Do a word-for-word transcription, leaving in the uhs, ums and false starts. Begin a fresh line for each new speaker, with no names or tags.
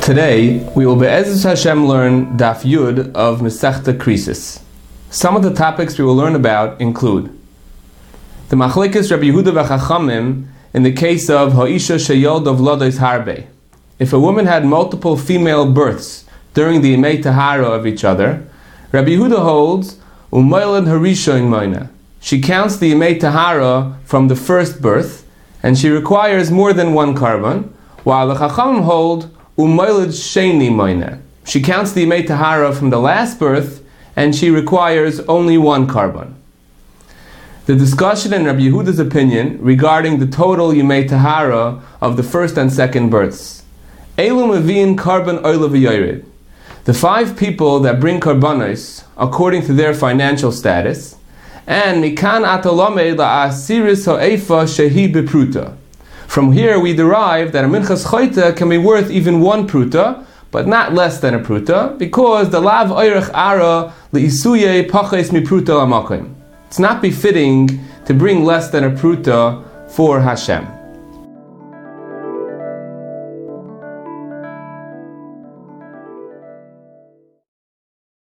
Today, we will Be'ezus Hashem learn Daf Yud of Masechta Krisis. Some of the topics we will learn about include the Machlekes Rabbi Yehuda v'Chachamim in the case of Ha'isha Sheyolda V'Lodos Harbe. If a woman had multiple female births during the Yemei Tahara of each other, Rabbi Yehuda holds U'moiled Harishoin Moina. She counts the Yemei Tahara from the first birth, and she requires more than one carbon, while the Chachamim hold U'moiled Sheni Moina. She counts the Yemei Tahara from the last birth, and she requires only one carbon. The discussion in Rabbi Yehuda's opinion regarding the total Yemei Tahara of the first and second births. Elu Mevin Carbon Oila V'Yored. The five people that bring karbanos according to their financial status, and Mikan Atolomed La'asiris Ha'efa Shehi Bepruta. From here we derive that a minchas choita can be worth even one pruta, but not less than a pruta, because the lav oirech ara leisuye paches mi pruta lamakim. It's not befitting to bring less than a pruta for Hashem.